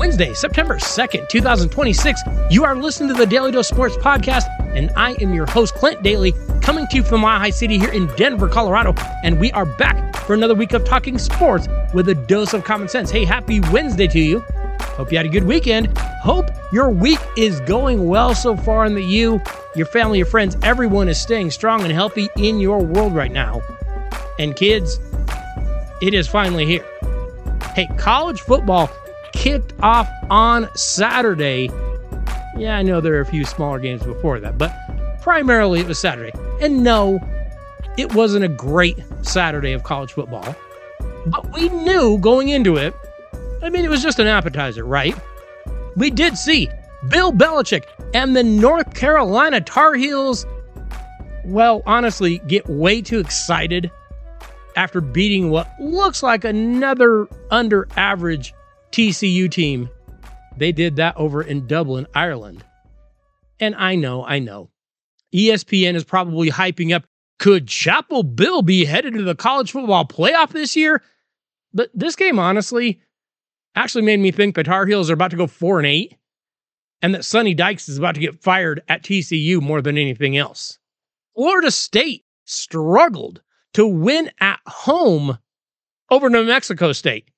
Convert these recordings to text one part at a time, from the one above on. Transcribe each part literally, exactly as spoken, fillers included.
Wednesday, September second, twenty twenty-six. You are listening to the Daily Dose Sports Podcast, and I am your host, Clint Daly, coming to you from Mile High City here in Denver, Colorado. And we are back for another week of talking sports with a dose of common sense. Hey, happy Wednesday to you. Hope you had a good weekend. Hope your week is going well so far, and that you, your family, your friends, everyone is staying strong and healthy in your world right now. And kids, it is finally here. Hey, college football kicked off on Saturday. Yeah, I know there are a few smaller games before that, but primarily it was Saturday. And no, it wasn't a great Saturday of college football. But we knew going into it, I mean, it was just an appetizer, right? We did see Bill Belichick and the North Carolina Tar Heels, well, honestly, get way too excited after beating what looks like another under-average T C U team. They did that over in Dublin, Ireland. And I know, I know. E S P N is probably hyping up, could Chapel Bill be headed to the college football playoff this year? But this game, honestly, actually made me think the Tar Heels are about to go four and eight, and that Sonny Dykes is about to get fired at T C U more than anything else. Florida State struggled to win at home over New Mexico State,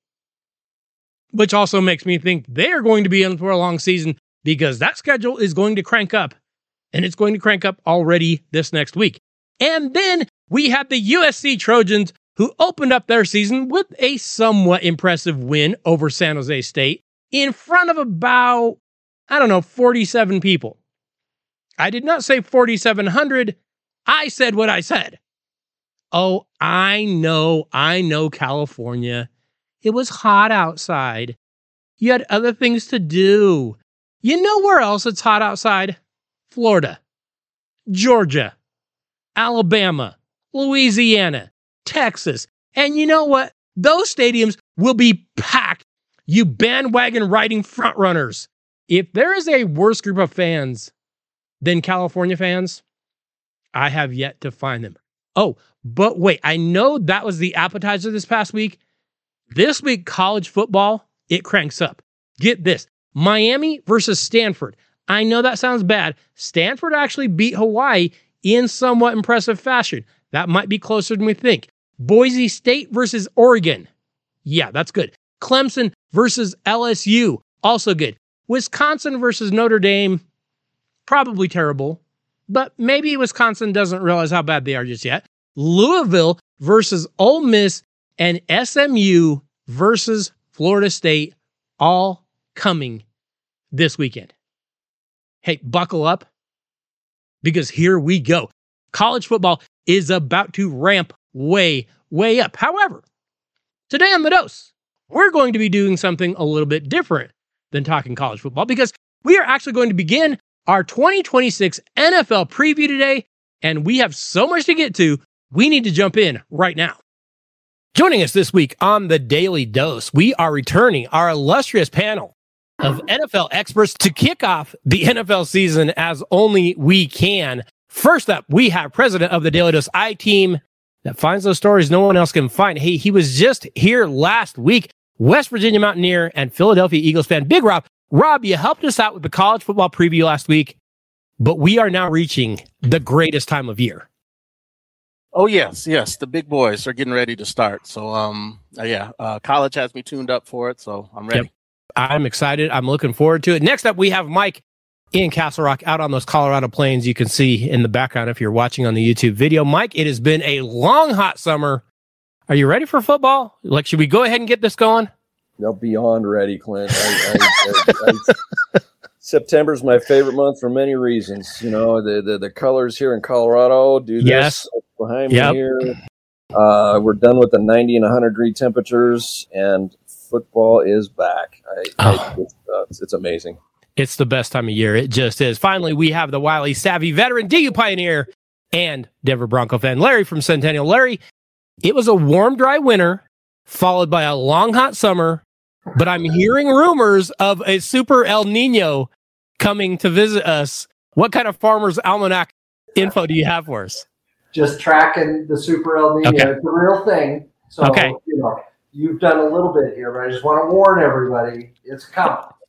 which also makes me think they are going to be in for a long season, because that schedule is going to crank up, and it's going to crank up already this next week. And then we have the U S C Trojans, who opened up their season with a somewhat impressive win over San Jose State in front of about, I don't know, forty-seven people. I did not say forty-seven hundred. I said what I said. Oh, I know, I know, California. It was hot outside. You had other things to do. You know where else it's hot outside? Florida, Georgia, Alabama, Louisiana, Texas. And you know what? Those stadiums will be packed, you bandwagon riding frontrunners. If there is a worse group of fans than California fans, I have yet to find them. Oh, but wait, I know that was the appetizer this past week. This week, college football, it cranks up. Get this, Miami versus Stanford. I know that sounds bad. Stanford actually beat Hawaii in somewhat impressive fashion. That might be closer than we think. Boise State versus Oregon. Yeah, that's good. Clemson versus L S U. Also good. Wisconsin versus Notre Dame. Probably terrible, but maybe Wisconsin doesn't realize how bad they are just yet. Louisville versus Ole Miss, and S M U versus Florida State, all coming this weekend. Hey, buckle up, because here we go. College football is about to ramp way, way up. However, today on The Dose, we're going to be doing something a little bit different than talking college football, because we are actually going to begin our twenty twenty-six N F L preview today, and we have so much to get to, we need to jump in right now. Joining us this week on the Daily Dose, we are returning our illustrious panel of N F L experts to kick off the N F L season as only we can. First up, we have president of the Daily Dose I-Team that finds those stories no one else can find. Hey, he was just here last week, West Virginia Mountaineer and Philadelphia Eagles fan, Big Rob. Rob, you helped us out with the college football preview last week, but we are now reaching the greatest time of year. Oh, yes, yes. The big boys are getting ready to start. So, um, uh, yeah, uh, college has me tuned up for it, so I'm ready. Yep. I'm excited. I'm looking forward to it. Next up, we have Mike in Castle Rock out on those Colorado plains. You can see in the background if you're watching on the YouTube video. Mike, it has been a long, hot summer. Are you ready for football? Like, should we go ahead and get this going? No, beyond ready, Clint. I, I, I, I, September's my favorite month for many reasons. You know, the the, the colors here in Colorado do this. Yes. Behind yep. me here. Uh, we're done with the ninety and one hundred degree temperatures, and football is back. I, oh. I, it's, uh, it's, it's amazing. It's the best time of year. It just is. Finally, we have the wily, savvy veteran, D U Pioneer, and Denver Bronco fan, Larry from Centennial. Larry, it was a warm, dry winter, followed by a long, hot summer, but I'm hearing rumors of a super El Nino coming to visit us. What kind of Farmer's Almanac info do you have for us? Just tracking the Super El Nino. Okay. It's a real thing. So, okay. you know, you've done a little bit here, but I just want to warn everybody, it's coming.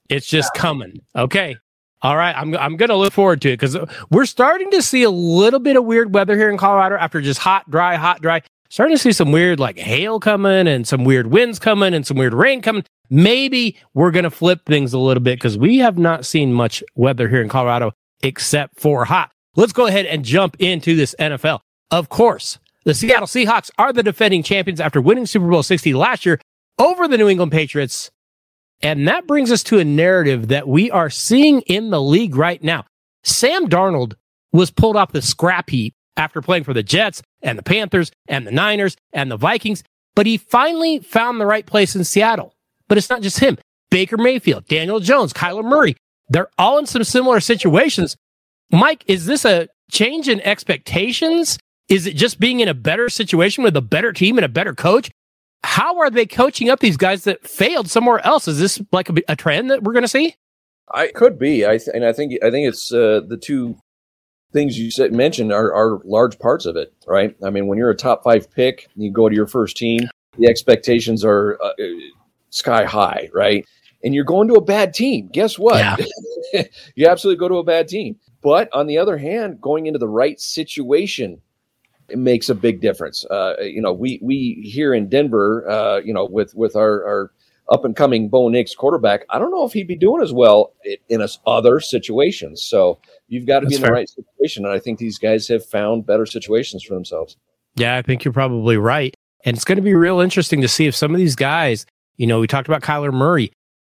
It's just yeah. coming. Okay. All right. I'm I'm going to look forward to it because we're starting to see a little bit of weird weather here in Colorado after just hot, dry, hot, dry. Starting to see some weird like hail coming and some weird winds coming and some weird rain coming. Maybe we're going to flip things a little bit because we have not seen much weather here in Colorado except for hot. Let's go ahead and jump into this N F L. Of course, the Seattle Seahawks are the defending champions after winning Super Bowl sixty last year over the New England Patriots. And that brings us to a narrative that we are seeing in the league right now. Sam Darnold was pulled off the scrap heap after playing for the Jets and the Panthers and the Niners and the Vikings, but he finally found the right place in Seattle. But it's not just him. Baker Mayfield, Daniel Jones, Kyler Murray, they're all in some similar situations. Mike, is this a change in expectations? Is it just being in a better situation with a better team and a better coach? How are they coaching up these guys that failed somewhere else? Is this like a, a trend that we're going to see? I could be. I th- and I think I think it's uh, the two things you said, mentioned are, are large parts of it, right? I mean, when you're a top five pick, you go to your first team, the expectations are uh, sky high, right? And you're going to a bad team. Guess what? Yeah. You absolutely go to a bad team. But on the other hand, going into the right situation, it makes a big difference. Uh, you know, we we here in Denver, uh, you know, with with our, our up and coming Bo Nix quarterback, I don't know if he'd be doing as well in us other situations. So you've got to That's be in fair. the right situation, and I think these guys have found better situations for themselves. Yeah, I think you're probably right, and it's going to be real interesting to see if some of these guys. You know, we talked about Kyler Murray.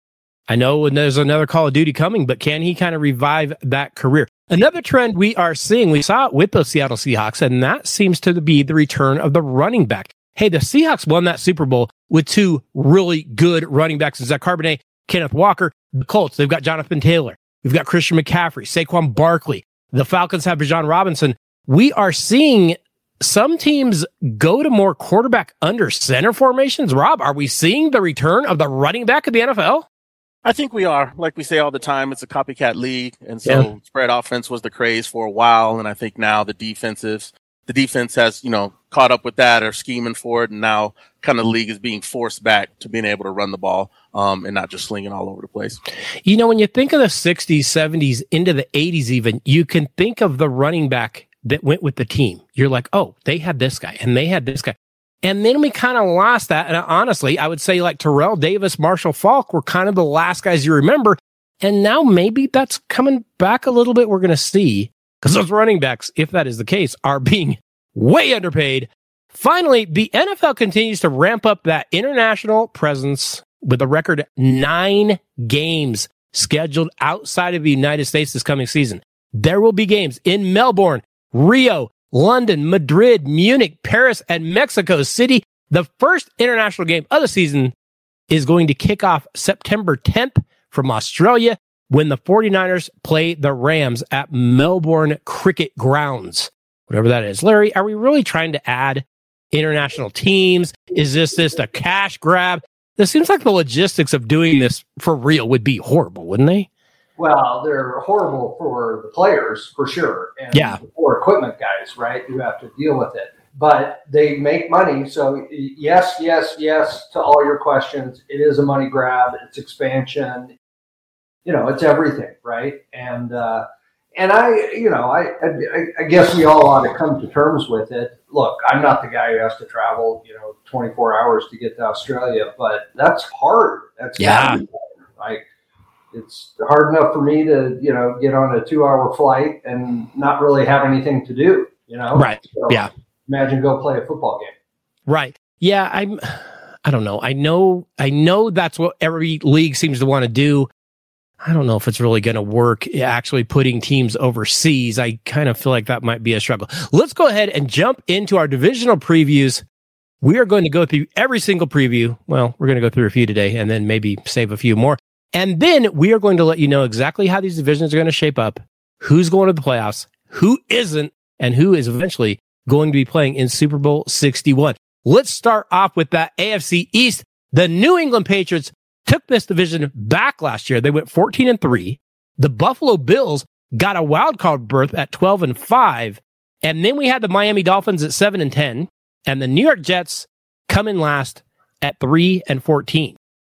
I know there's another Call of Duty coming, but can he kind of revive that career? Another trend we are seeing, we saw it with the Seattle Seahawks, and that seems to be the return of the running back. Hey, the Seahawks won that Super Bowl with two really good running backs, Zach Charbonnet, Kenneth Walker. The Colts, they've got Jonathan Taylor. We've got Christian McCaffrey, Saquon Barkley. The Falcons have Bijan Robinson. We are seeing some teams go to more quarterback under center formations. Rob, are we seeing the return of the running back of the N F L? I think we are. Like we say all the time, it's a copycat league. And so yeah. spread offense was the craze for a while. And I think now the defensive, the defense has, you know, caught up with that or scheming for it. And now kind of the league is being forced back to being able to run the ball um, and not just slinging all over the place. You know, when you think of the sixties, seventies, into the eighties even, you can think of the running back that went with the team. You're like, oh, they had this guy and they had this guy. And then we kind of lost that. And honestly, I would say like Terrell Davis, Marshall Faulk were kind of the last guys you remember. And now maybe that's coming back a little bit. We're going to see because those running backs, if that is the case, are being way underpaid. Finally, the N F L continues to ramp up that international presence with a record nine games scheduled outside of the United States this coming season. There will be games in Melbourne, Rio, London, Madrid, Munich, Paris, and Mexico City. The first international game of the season is going to kick off September tenth from Australia when the 49ers play the Rams at Melbourne Cricket Grounds, whatever that is. Larry, are we really trying to add international teams? Is this just a cash grab? This seems like the logistics of doing this for real would be horrible, wouldn't they? Well, they're horrible for the players, for sure, and yeah. for equipment guys, right, who have to deal with it. But they make money, so yes, yes, yes to all your questions. It is a money grab. It's expansion. You know, it's everything, right? And uh, and I, you know, I, I I guess we all ought to come to terms with it. Look, I'm not the guy who has to travel, you know, twenty-four hours to get to Australia, but that's hard. That's yeah, like. It's hard enough for me to, you know, get on a two-hour flight and not really have anything to do, you know? Right. So yeah. Imagine go play a football game. Right. Yeah. I'm, I don't know. I know, I know that's what every league seems to want to do. I don't know if it's really going to work actually putting teams overseas. I kind of feel like that might be a struggle. Let's go ahead and jump into our divisional previews. We are going to go through every single preview. Well, we're going to go through a few today and then maybe save a few more. And then we are going to let you know exactly how these divisions are going to shape up, who's going to the playoffs, who isn't, and who is eventually going to be playing in Super Bowl sixty-one. Let's start off with that A F C East. The New England Patriots took this division back last year. They went fourteen and three. The Buffalo Bills got a wild card berth at twelve and five. And then we had the Miami Dolphins at seven and ten. And the New York Jets come in last at three and fourteen.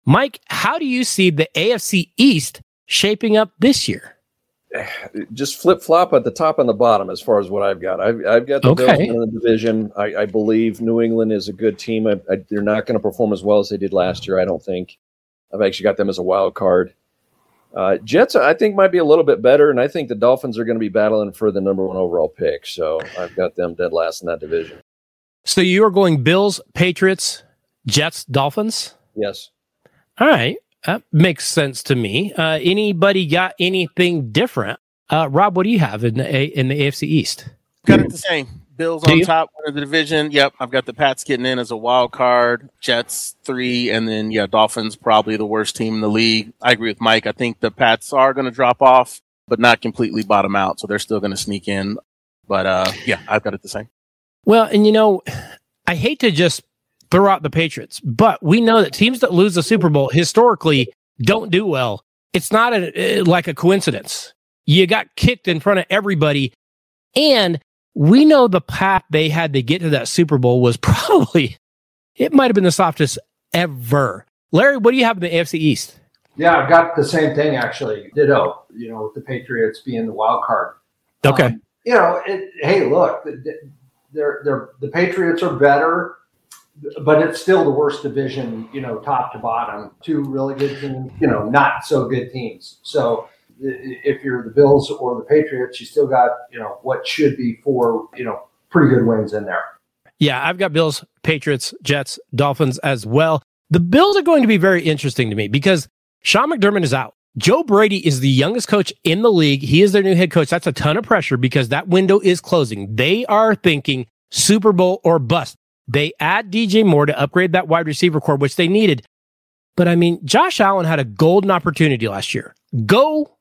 Mike, how do you see the A F C East shaping up this year? Just flip flop at the top and the bottom as far as what I've got. I've, I've got the Okay. Bills in the division. I, I believe New England is a good team. I, I, they're not going to perform as well as they did last year, I don't think. I've actually got them as a wild card. Uh, Jets, I think, might be a little bit better, and I think the Dolphins are going to be battling for the number one overall pick. So I've got them dead last in that division. So you are going Bills, Patriots, Jets, Dolphins? Yes. All right. That makes sense to me. Uh, anybody got anything different? Uh, Rob, what do you have in the A- in the A F C East? Got it the same. Bills Do on you? top of the division. Yep, I've got the Pats getting in as a wild card. Jets three, and then yeah, Dolphins probably the worst team in the league. I agree with Mike. I think the Pats are going to drop off, but not completely bottom out. So they're still going to sneak in. But uh, yeah, I've got it the same. Well, and you know, I hate to just throw out the Patriots, but we know that teams that lose the Super Bowl historically don't do well. It's not a, like a coincidence. You got kicked in front of everybody, and we know the path they had to get to that Super Bowl was probably, it might have been the softest ever. Larry, what do you have in the A F C East? Yeah, I've got the same thing actually. Ditto. You know, with the Patriots being the wild card. Okay. Um, you know, it, hey, look, they're they're the Patriots are better, but it's still the worst division. You know, top to bottom, two really good teams. You know, not so good teams. So if you're the Bills or the Patriots, you still got you know what should be four you know pretty good wins in there. Yeah, I've got Bills, Patriots, Jets, Dolphins as well. The Bills are going to be very interesting to me because Sean McDermott is out. Joe Brady is the youngest coach in the league. He is their new head coach. That's a ton of pressure because that window is closing. They are thinking Super Bowl or bust. They add D J Moore to upgrade that wide receiver core, which they needed. But I mean, Josh Allen had a golden opportunity last year. Go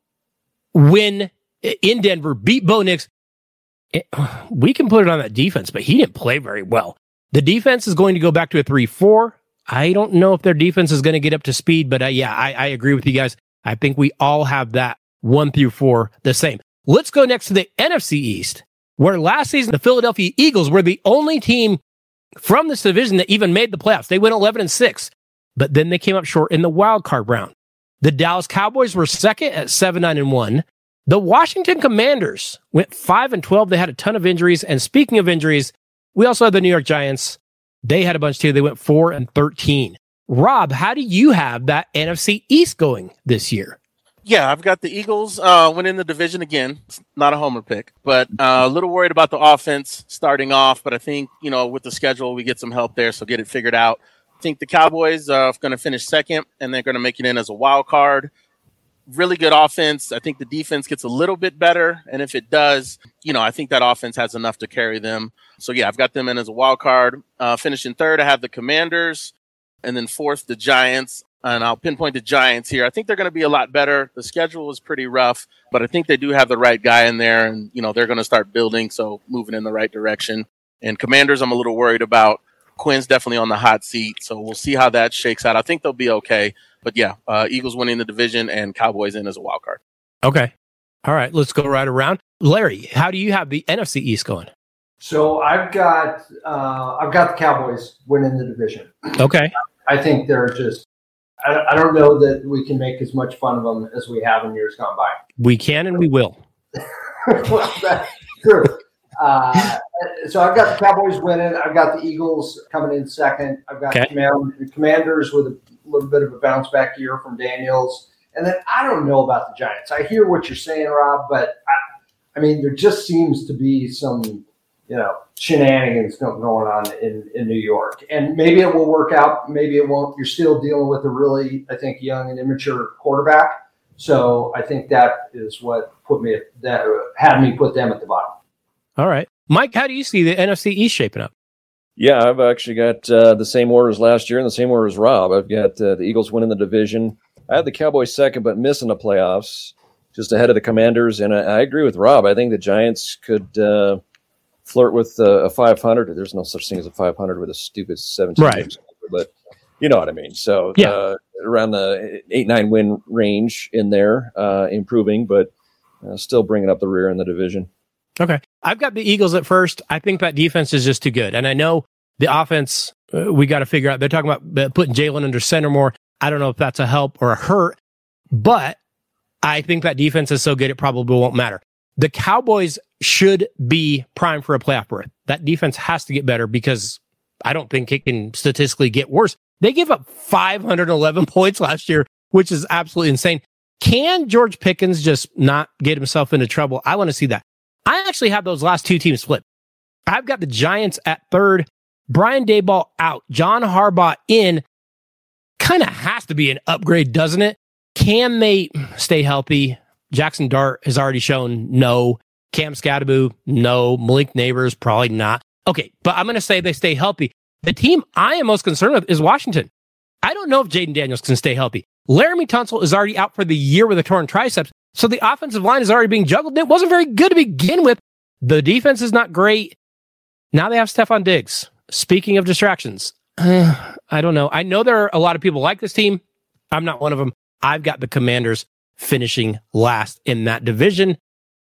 win in Denver, beat Bo Nix. It, we can put it on that defense, but he didn't play very well. The defense is going to go back to a three four. I don't know if their defense is going to get up to speed, but uh, yeah, I, I agree with you guys. I think we all have that one through four the same. Let's go next to the N F C East, where last season the Philadelphia Eagles were the only team from this division that even made the playoffs. They went eleven and six, but then they came up short in the wild card round. The Dallas Cowboys were second at seven nine and one. The Washington Commanders went five and twelve. They had a ton of injuries. And speaking of injuries, we also had the New York Giants. They had a bunch too. They went four and thirteen. Rob, how do you have that N F C East going this year? Yeah, I've got the Eagles uh, winning the division again. It's not a homer pick, but uh, a little worried about the offense starting off. But I think, you know, with the schedule, we get some help there, so get it figured out. I think the Cowboys are going to finish second, and they're going to make it in as a wild card. Really good offense. I think the defense gets a little bit better, and if it does, you know, I think that offense has enough to carry them. So, yeah, I've got them in as a wild card. Uh, finishing third, I have the Commanders, and then fourth, the Giants. And I'll pinpoint the Giants here. I think they're going to be a lot better. The schedule was pretty rough, but I think they do have the right guy in there, and, you know, they're going to start building, so moving in the right direction. And Commanders, I'm a little worried about. Quinn's definitely on the hot seat, so we'll see how that shakes out. I think they'll be okay. But, yeah, uh, Eagles winning the division and Cowboys in as a wild card. Okay. All right, let's go right around. Larry, how do you have the N F C East going? So I've got uh, I've got the Cowboys winning the division. Okay. I think they're just I, I don't know that we can make as much fun of them as we have in years gone by. We can and we will. Well, that's true. Uh, so I've got the Cowboys winning. I've got the Eagles coming in second. I've got Okay. the Command- the Commanders with a little bit of a bounce back year from Daniels. And then I don't know about the Giants. I hear what you're saying, Rob, but I, I mean, there just seems to be some, you know, shenanigans going on in, in New York. And maybe it will work out. Maybe it won't. You're still dealing with a really, I think, young and immature quarterback. So I think that is what put me that had me put them at the bottom. All right. Mike, how do you see the N F C East shaping up? Yeah, I've actually got uh, the same order as last year and the same order as Rob. I've got uh, the Eagles winning the division. I had the Cowboys second, but missing the playoffs, just ahead of the Commanders. And I, I agree with Rob. I think the Giants could uh, flirt with uh, a five hundred. There's no such thing as a five hundred with a stupid seventeen. Right. But you know what I mean. So Yeah. uh, around the eight nine win range in there, uh, improving, but uh, still bringing up the rear in the division. Okay. I've got the Eagles at first. I think that defense is just too good. And I know the offense, uh, we got to figure out. They're talking about uh, putting Jalen under center more. I don't know if that's a help or a hurt, but I think that defense is so good it probably won't matter. The Cowboys should be primed for a playoff berth. That defense has to get better because I don't think it can statistically get worse. They gave up five hundred eleven points last year, which is absolutely insane. Can George Pickens just not get himself into trouble? I want to see that. I actually have those last two teams flipped. I've got the Giants at third, Brian Daboll out, John Harbaugh in. Kind of has to be an upgrade, doesn't it? Can they stay healthy? Jackson Dart has already shown no. Cam Scatterbo, no. Malik Neighbors, probably not. Okay, but I'm going to say they stay healthy. The team I am most concerned with is Washington. I don't know if Jaden Daniels can stay healthy. Laramie Tunsil is already out for the year with a torn triceps, so the offensive line is already being juggled. It wasn't very good to begin with. The defense is not great. Now they have Stephon Diggs. Speaking of distractions, uh, I don't know. I know there are a lot of people like this team. I'm not one of them. I've got the Commanders finishing last in that division.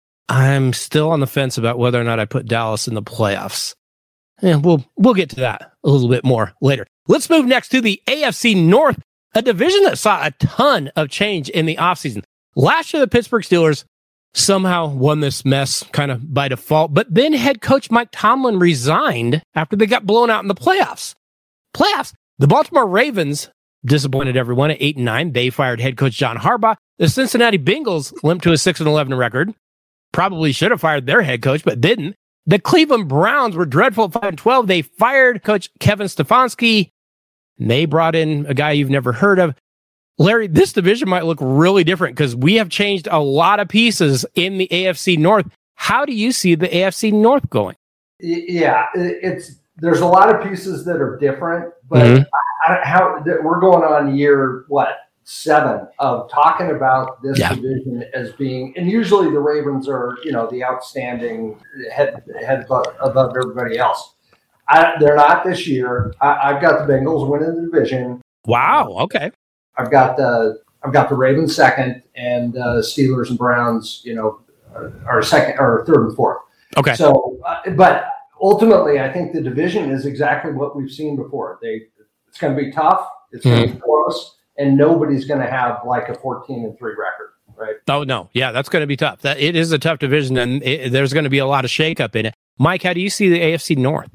I'm still on the fence about whether or not I put Dallas in the playoffs. Yeah, we'll we'll get to that a little bit more later. Let's move next to the A F C North, a division that saw a ton of change in the offseason. Last year, the Pittsburgh Steelers somehow won this mess kind of by default, but then head coach Mike Tomlin resigned after they got blown out in the playoffs. Playoffs. The Baltimore Ravens disappointed everyone at eight and nine. They fired head coach John Harbaugh. The Cincinnati Bengals limped to a six and eleven record. Probably should have fired their head coach, but didn't. The Cleveland Browns were dreadful at five and twelve. They fired coach Kevin Stefanski. And they brought in a guy you've never heard of. Larry, this division might look really different because we have changed a lot of pieces in the A F C North. How do you see the A F C North going? Yeah, it's there's a lot of pieces that are different, but mm-hmm. I, how we're going on year what seven of talking about this yeah. division as being, and usually the Ravens are, you know, the outstanding head head above, above everybody else. I, they're not this year. I, I've got the Bengals winning the division. Wow. Okay. I've got the I've got the Ravens second, and uh, Steelers and Browns, you know, are, are second or third and fourth. Okay. So, uh, but ultimately, I think the division is exactly what we've seen before. They it's going to be tough. It's going to mm-hmm. be close, and nobody's going to have like a fourteen and three record, right? Oh no, yeah, that's going to be tough. That it is a tough division, and it, there's going to be a lot of shakeup in it. Mike, how do you see the A F C North?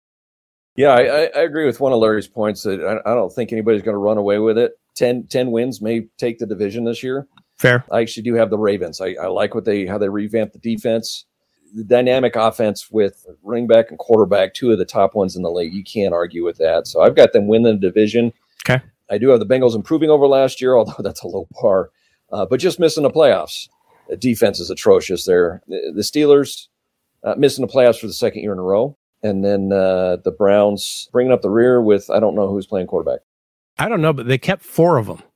Yeah, I, I agree with one of Larry's points that I, I don't think anybody's going to run away with it. ten, ten wins may take the division this year. Fair. I actually do have the Ravens. I, I like what they how they revamped the defense. The dynamic offense with running back and quarterback, two of the top ones in the league. You can't argue with that. So I've got them winning the division. Okay. I do have the Bengals improving over last year, although that's a low bar. Uh, but just missing the playoffs. The defense is atrocious there. The, the Steelers uh, missing the playoffs for the second year in a row. And then uh, the Browns bringing up the rear with, I don't know who's playing quarterback. I don't know, but they kept four of them.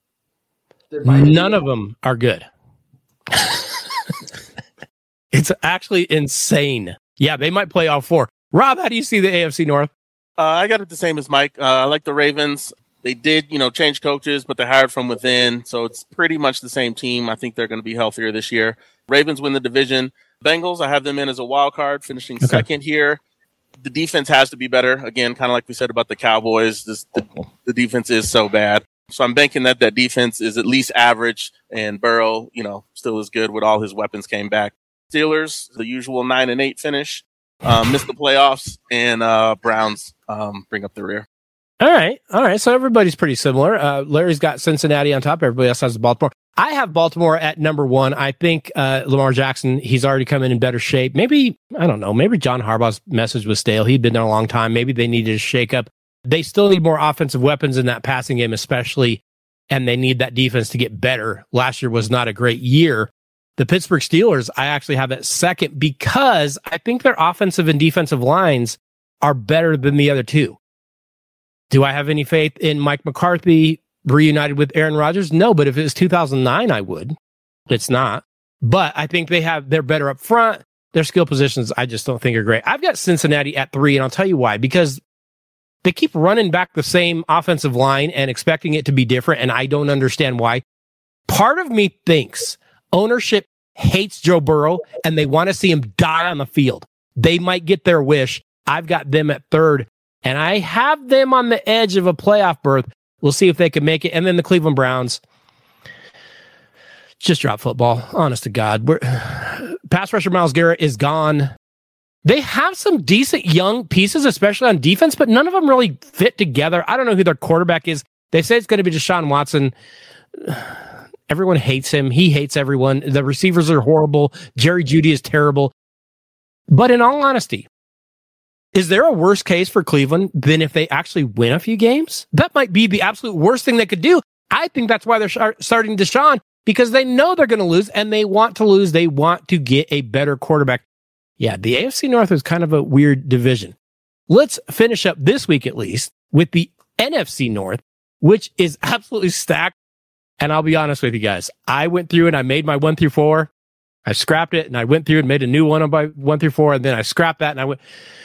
None of them are good. It's actually insane. Yeah, they might play all four. Rob, how do you see the A F C North? Uh, I got it the same as Mike. Uh, I like the Ravens. They did, you know, change coaches, but they hired from within. So it's pretty much the same team. I think they're going to be healthier this year. Ravens win the division. Bengals, I have them in as a wild card, finishing okay. second here. The defense has to be better. Again, kind of like we said about the Cowboys, this, the, the defense is so bad. So I'm banking that that defense is at least average, and Burrow, you know, still is good with all his weapons came back. Steelers, the usual nine and eight finish, um, missed the playoffs, and uh, Browns um, bring up the rear. All right. All right. So everybody's pretty similar. Uh, Larry's got Cincinnati on top. Everybody else has Baltimore. I have Baltimore at number one. I think uh, Lamar Jackson, he's already come in in better shape. Maybe, I don't know, maybe John Harbaugh's message was stale. He'd been there a long time. Maybe they needed a shake up. They still need more offensive weapons in that passing game, especially, and they need that defense to get better. Last year was not a great year. The Pittsburgh Steelers, I actually have at second because I think their offensive and defensive lines are better than the other two. Do I have any faith in Mike McCarthy reunited with Aaron Rodgers? No, but if it was two thousand nine, I would. It's not. But I think they have, they're better up front. Their skill positions, I just don't think are great. I've got Cincinnati at three, and I'll tell you why. Because they keep running back the same offensive line and expecting it to be different, and I don't understand why. Part of me thinks ownership hates Joe Burrow, and they want to see him die on the field. They might get their wish. I've got them at third, and I have them on the edge of a playoff berth, We'll see if they can make it. And then the Cleveland Browns just drop football. Honest to God. We're, pass rusher Myles Garrett is gone. They have some decent young pieces, especially on defense, but none of them really fit together. I don't know who their quarterback is. They say it's going to be Deshaun Watson. Everyone hates him. He hates everyone. The receivers are horrible. Jerry Jeudy is terrible. But in all honesty, is there a worse case for Cleveland than if they actually win a few games? That might be the absolute worst thing they could do. I think that's why they're sh- starting Deshaun, because they know they're going to lose and they want to lose. They want to get a better quarterback. Yeah, the A F C North is kind of a weird division. Let's finish up this week, at least, with the N F C North, which is absolutely stacked. And I'll be honest with you guys. I went through and I made my one through four. I scrapped it and I went through and made a new one on my one through four. And then I scrapped that and I went,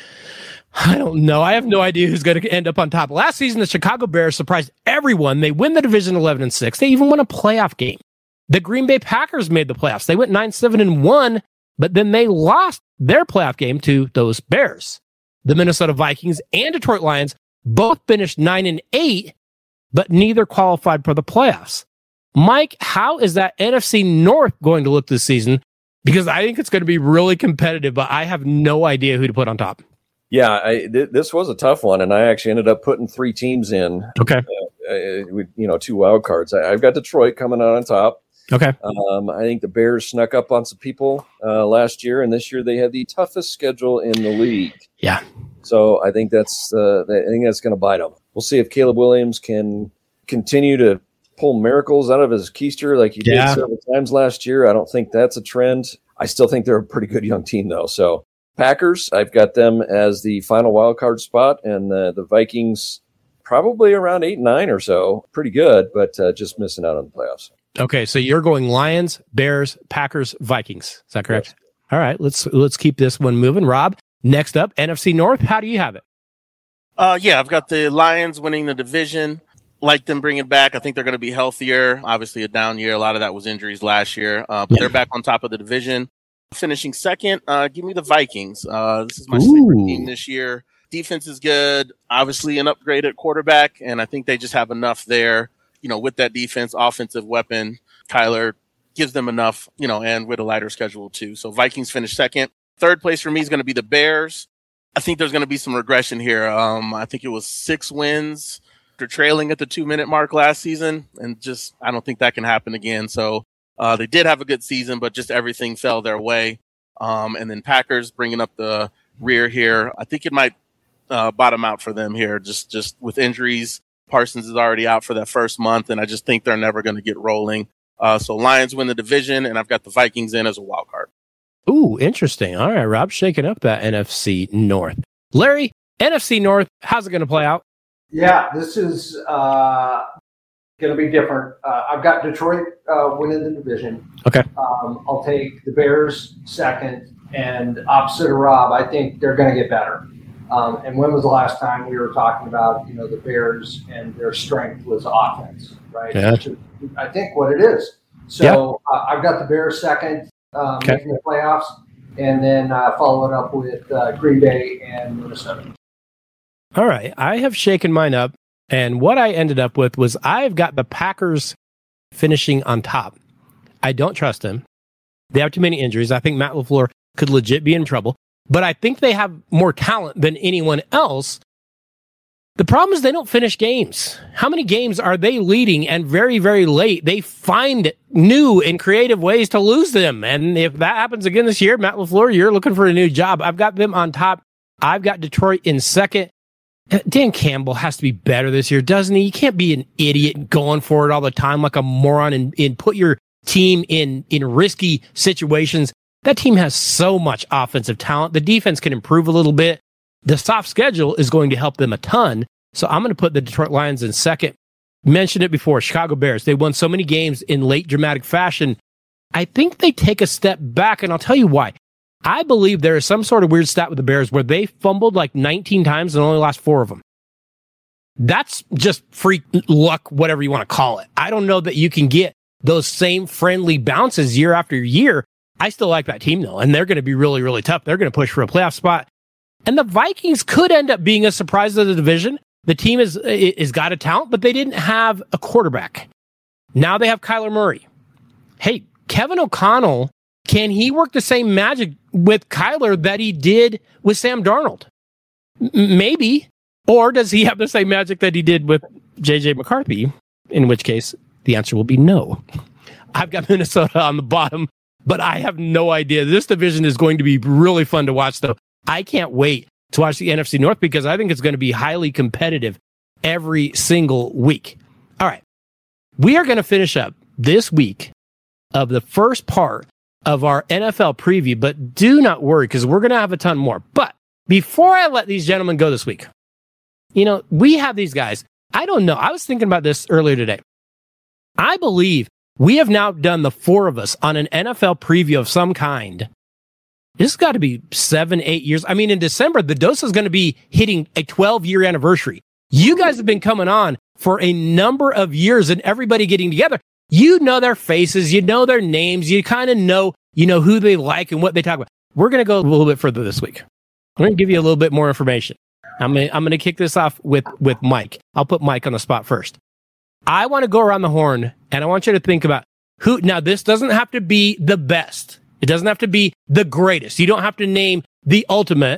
I don't know. I have no idea who's going to end up on top. Last season, the Chicago Bears surprised everyone. They win the division eleven and six. They even won a playoff game. The Green Bay Packers made the playoffs. They went nine seven and one, but then they lost their playoff game to those Bears. The Minnesota Vikings and Detroit Lions both finished nine and eight, but neither qualified for the playoffs. Mike, how is that N F C North going to look this season? Because I think it's going to be really competitive, but I have no idea who to put on top. Yeah, I, th- this was a tough one, and I actually ended up putting three teams in. Okay. Uh, with, you know, two wild cards. I, I've got Detroit coming out on top. Okay. Um, I think the Bears snuck up on some people uh, last year, and this year they had the toughest schedule in the league. Yeah. So I think that's uh, I think that's going to bite them. We'll see if Caleb Williams can continue to pull miracles out of his keister like he yeah. did several times last year. I don't think that's a trend. I still think they're a pretty good young team, though. So Packers, I've got them as the final wild card spot, and uh, the Vikings probably around eight and nine or so. Pretty good, but uh, just missing out on the playoffs. Okay, so you're going Lions, Bears, Packers, Vikings. Is that correct? Yes. All right, let's let's keep this one moving. Rob, next up, N F C North. How do you have it? Uh, yeah, I've got the Lions winning the division. Like them bringing back. I think they're going to be healthier. Obviously, a down year. A lot of that was injuries last year, uh, but yeah. They're back on top of the division. Finishing second, uh, give me the Vikings. Uh, this is my sleeper team this year. Defense is good. Obviously, an upgrade at quarterback, and I think they just have enough there. You know, with that defense, offensive weapon, Kyler gives them enough, you know, and with a lighter schedule too. So Vikings finish second. Third place for me is going to be the Bears. I think there's going to be some regression here. Um, I think it was six wins after trailing at the two minute mark last season. And just, I don't think that can happen again. So uh, they did have a good season, but just everything fell their way. Um, and then Packers bringing up the rear here. I think it might uh, bottom out for them here, just, just with injuries. Parsons is already out for that first month, and I just think they're never going to get rolling. Uh, so Lions win the division, and I've got the Vikings in as a wild card. Ooh, interesting. All right, Rob, shaking up that N F C North. Larry, N F C North, how's it going to play out? Yeah, this is uh, going to be different. Uh, I've got Detroit uh, winning the division. Okay. Um, I'll take the Bears second, and opposite of Rob, I think they're going to get better. Um, and when was the last time we were talking about, you know, the Bears and their strength was offense, right? Yeah. Which is, I think what it is. So yeah. uh, I've got the Bears second, um, okay. making the playoffs, and then uh, follow it up with uh, Green Bay and Minnesota. All right. I have shaken mine up, and what I ended up with was I've got the Packers finishing on top. I don't trust them. They have too many injuries. I think Matt LaFleur could legit be in trouble. But I think they have more talent than anyone else. The problem is they don't finish games. How many games are they leading and very, very late? They find new and creative ways to lose them. And if that happens again this year, Matt LaFleur, you're looking for a new job. I've got them on top. I've got Detroit in second. Dan Campbell has to be better this year, doesn't he? You can't be an idiot going for it all the time like a moron and, and put your team in, in risky situations. That team has so much offensive talent. The defense can improve a little bit. The soft schedule is going to help them a ton. So I'm going to put the Detroit Lions in second. Mentioned it before, Chicago Bears. They won so many games in late dramatic fashion. I think they take a step back, and I'll tell you why. I believe there is some sort of weird stat with the Bears where they fumbled like nineteen times and only lost four of them. That's just freak luck, whatever you want to call it. I don't know that you can get those same friendly bounces year after year. I still like that team, though, and they're going to be really, really tough. They're going to push for a playoff spot. And the Vikings could end up being a surprise of the division. the team is is got a talent, but they didn't have a quarterback. Now they have Kyler Murray. Hey, Kevin O'Connell, can he work the same magic with Kyler that he did with Sam Darnold? M- maybe. Or does he have the same magic that he did with J J McCarthy? In which case, the answer will be no. I've got Minnesota on the bottom, but I have no idea. This division is going to be really fun to watch, though. I can't wait to watch the N F C North because I think it's going to be highly competitive every single week. All right. We are going to finish up this week of the first part of our N F L preview, but do not worry because we're going to have a ton more. But before I let these gentlemen go this week, you know, we have these guys. I don't know. I was thinking about this earlier today. I believe we have now done the four of us on an N F L preview of some kind. This has got to be seven, eight years. I mean, in December, the Dose is going to be hitting a twelve-year anniversary. You guys have been coming on for a number of years and everybody getting together. You know their faces. You know their names. You kind of know, you know, who they like and what they talk about. We're going to go a little bit further this week. I'm going to give you a little bit more information. I'm going to, I'm going to kick this off with, with Mike. I'll put Mike on the spot first. I want to go around the horn and I want you to think about who, now this doesn't have to be the best. It doesn't have to be the greatest. You don't have to name the ultimate.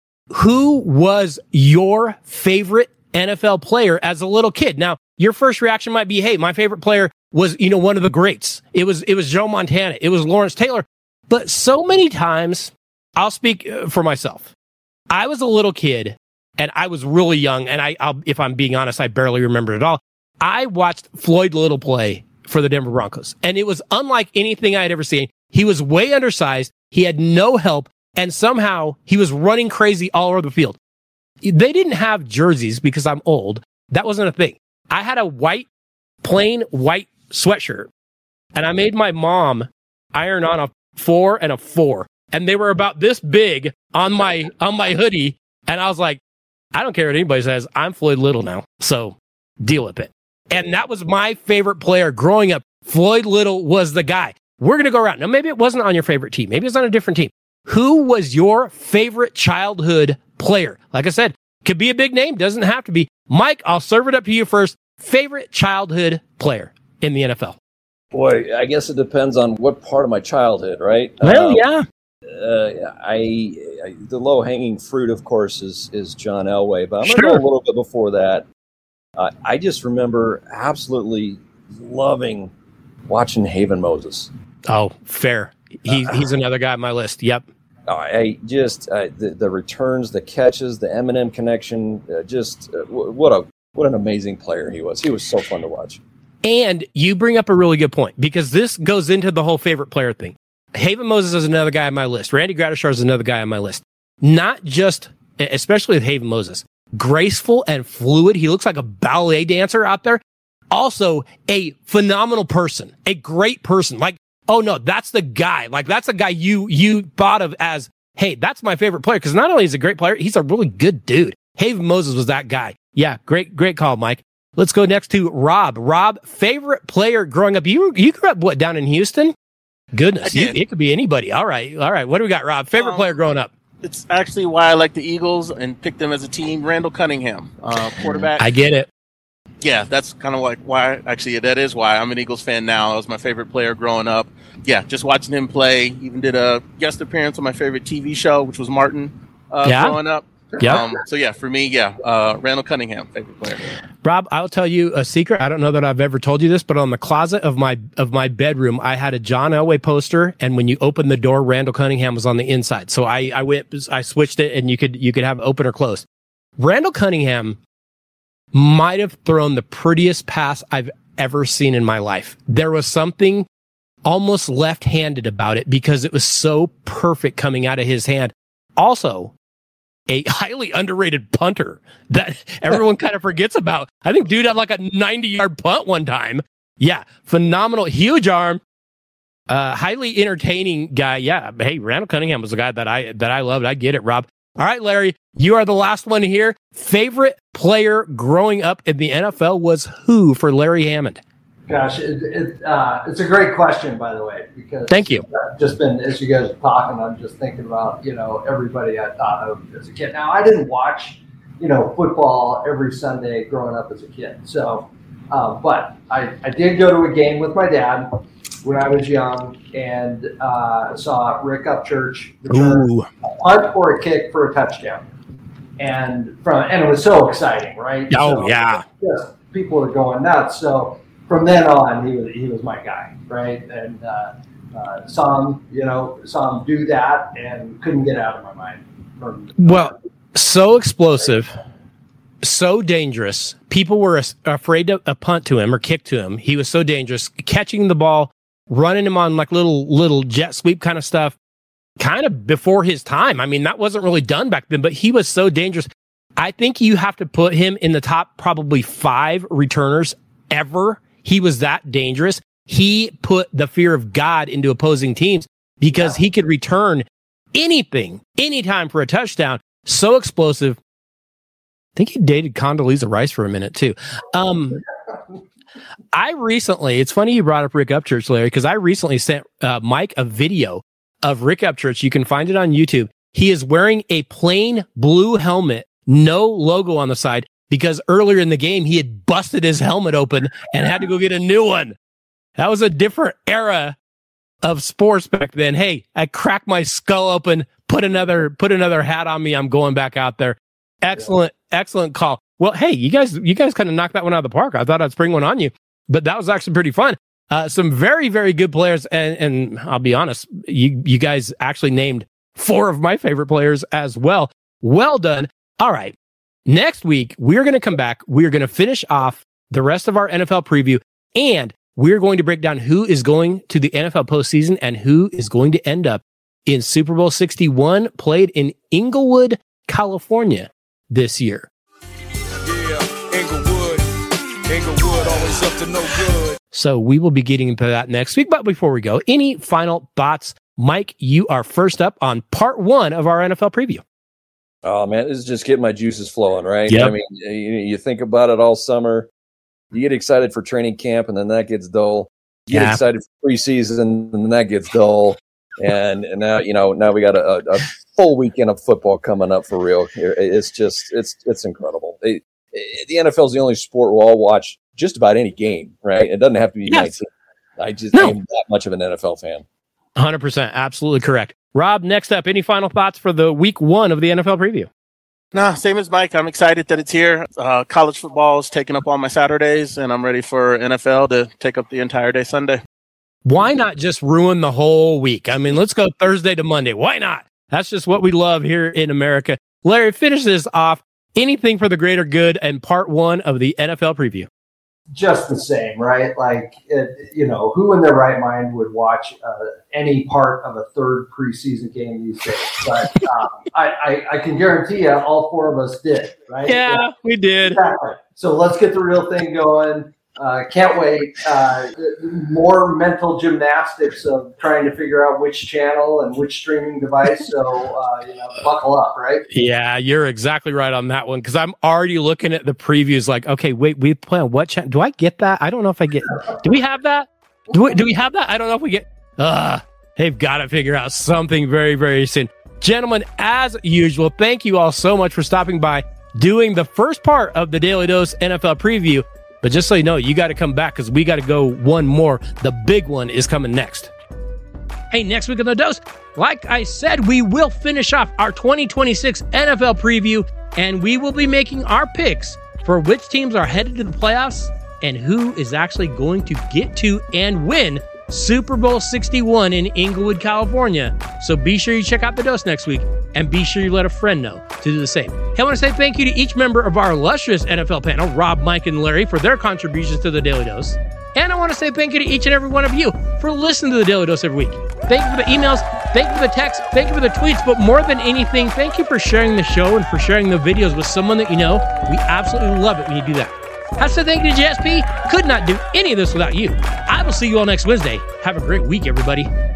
Who was your favorite N F L player as a little kid? Now, your first reaction might be, hey, my favorite player was, you know, one of the greats. It was, it was Joe Montana. It was Lawrence Taylor. But so many times, I'll speak for myself. I was a little kid and I was really young. And I, I'll, if I'm being honest, I barely remember it all. I watched Floyd Little play for the Denver Broncos, and it was unlike anything I had ever seen. He was way undersized. He had no help, and somehow he was running crazy all over the field. They didn't have jerseys because I'm old. That wasn't a thing. I had a white, plain white sweatshirt, and I made my mom iron on a four and a four, and they were about this big on my on my hoodie, and I was like, I don't care what anybody says. I'm Floyd Little now, so deal with it. And that was my favorite player growing up. Floyd Little was the guy. We're going to go around. Now, maybe it wasn't on your favorite team. Maybe it's on a different team. Who was your favorite childhood player? Like I said, could be a big name. Doesn't have to be. Mike, I'll serve it up to you first. Favorite childhood player in the N F L? Boy, I guess it depends on what part of my childhood, right? Well, um, yeah. Uh, I, I the low-hanging fruit, of course, is is John Elway. But I'm going to Sure. go a little bit before that. Uh, I just remember absolutely loving watching Haven Moses. Oh, fair. He, uh, he's another guy on my list. Yep. I just uh, the the returns, the catches, the Eminem connection. Uh, just uh, w- what a what an amazing player he was. He was so fun to watch. And you bring up a really good point because this goes into the whole favorite player thing. Haven Moses is another guy on my list. Randy Gradishar is another guy on my list. Not just, especially with Haven Moses, graceful and fluid. He looks like a ballet dancer out there. Also, a phenomenal person, a great person. Like, oh no, that's the guy. Like, that's the guy you you thought of as, hey, that's my favorite player. Because not only is he a great player, he's a really good dude. Haven Moses was that guy. Yeah, great, great call, Mike. Let's go next to Rob. Rob, favorite player growing up. You you grew up what, down in Houston? Goodness, you, it could be anybody. All right, all right. What do we got, Rob? Favorite um, player growing up? It's actually why I like the Eagles and picked them as a team. Randall Cunningham, uh, quarterback. I get it. Yeah, that's kind of like why. Actually, that is why I'm an Eagles fan now. That was my favorite player growing up. Yeah, just watching him play. Even did a guest appearance on my favorite T V show, which was Martin. Uh, yeah. Growing up. Yeah. Um, so yeah, for me, yeah, uh, Randall Cunningham, favorite player. Rob, I'll tell you a secret. I don't know that I've ever told you this, but on the closet of my of my bedroom, I had a John Elway poster, and when you open the door, Randall Cunningham was on the inside. So I I went, I switched it, and you could you could have open or close. Randall Cunningham might have thrown the prettiest pass I've ever seen in my life. There was something almost left-handed about it because it was so perfect coming out of his hand. Also, a highly underrated punter that everyone kind of forgets about. I think dude had like a ninety-yard punt one time. Yeah, phenomenal, huge arm, uh, highly entertaining guy. Yeah, hey, Randall Cunningham was a guy that I that I loved. I get it, Rob. All right, Larry, you are the last one here. Favorite player growing up in the N F L was who for Larry Hammond? Gosh, it, it, uh, it's a great question, by the way, because thank you. I've just been, as you guys are talking, I'm just thinking about, you know, everybody I thought of as a kid. Now, I didn't watch you know, football every Sunday growing up as a kid. So, uh, but I, I did go to a game with my dad when I was young and uh, saw Rick Upchurch return a punt or a kick for a touchdown. And from and it was so exciting, right? Oh, so, yeah. Just, people were going nuts. So from then on, he was he was my guy, right? And uh, uh, saw him, you know, saw him do that and couldn't get out of my mind. From, well, so explosive, so dangerous. People were afraid to uh, punt to him or kick to him. He was so dangerous, catching the ball, running him on like little little jet sweep kind of stuff. Kind of before his time. I mean, that wasn't really done back then, but he was so dangerous. I think you have to put him in the top probably five returners ever. He was that dangerous. He put the fear of God into opposing teams because yeah. he could return anything, anytime for a touchdown. So explosive. I think he dated Condoleezza Rice for a minute too. Um, I recently, it's funny you brought up Rick Upchurch, Larry, because I recently sent uh, Mike a video of Rick Upchurch. You can find it on YouTube. He is wearing a plain blue helmet, no logo on the side, because earlier in the game, he had busted his helmet open and had to go get a new one. That was a different era of sports back then. Hey, I cracked my skull open, put another, put another hat on me. I'm going back out there. Excellent, yeah. excellent call. Well, hey, you guys, you guys kind of knocked that one out of the park. I thought I'd spring one on you, but that was actually pretty fun. Uh, some very, very good players. And, and I'll be honest, you, you guys actually named four of my favorite players as well. Well done. All right. Next week, we're going to come back. We're going to finish off the rest of our N F L preview, and we're going to break down who is going to the N F L postseason and who is going to end up in Super Bowl sixty-one, played in Inglewood, California this year. Yeah, Inglewood. Inglewood, always up to no good. So we will be getting into that next week. But before we go, any final thoughts? Mike, you are first up on part one of our N F L preview. Oh, man, this is just getting my juices flowing, right? Yep. I mean, you, you think about it all summer. You get excited for training camp, and then that gets dull. You get yeah. excited for preseason, and then that gets dull. And, and now, you know, now we got a, a full weekend of football coming up for real. It's just, it's it's incredible. It, it, the N F L is the only sport we'll all watch just about any game, right? It doesn't have to be yes. nineteen. I just no. am that much of an N F L fan. one hundred percent. Absolutely correct. Rob, next up, any final thoughts for the week one of the N F L preview? Nah, same as Mike. I'm excited that it's here. Uh, college football is taking up all my Saturdays, and I'm ready for N F L to take up the entire day Sunday. Why not just ruin the whole week? I mean, let's go Thursday to Monday. Why not? That's just what we love here in America. Larry, finish this off. Anything for the greater good and part one of the N F L preview. Just the same, right? Like, it, you know, who in their right mind would watch uh, any part of a third preseason game these days? But um, I, I, I can guarantee you all four of us did, right? Yeah, yeah. we did. Exactly. So let's get the real thing going. Uh, can't wait. Uh, more mental gymnastics of trying to figure out which channel and which streaming device. So, uh, you know, buckle up, right? Yeah, you're exactly right on that one. Because I'm already looking at the previews like, okay, wait, we play on what channel? Do I get that? I don't know if I get. Do we have that? Do we, do we have that? I don't know if we get. Uh, they've got to figure out something very, very soon. Gentlemen, as usual, thank you all so much for stopping by, doing the first part of the Daily Dose N F L preview. But just so you know, you got to come back because we got to go one more. The big one is coming next. Hey, next week on The Dose, like I said, we will finish off our twenty twenty-six N F L preview, and we will be making our picks for which teams are headed to the playoffs and who is actually going to get to and win Super Bowl sixty-one in Inglewood, California. So be sure you check out The Dose next week, and be sure you let a friend know to do the same. Hey, I want to say thank you to each member of our illustrious N F L panel, Rob, Mike, and Larry, for their contributions to the Daily Dose. And I want to say thank you to each and every one of you for listening to the Daily Dose every week. Thank you for the emails, thank you for the texts, thank you for the tweets, but more than anything, thank you for sharing the show and for sharing the videos with someone that you know. We absolutely love it when you do that. I said thank you to J S P. Could not do any of this without you. I will see you all next Wednesday. Have a great week, everybody.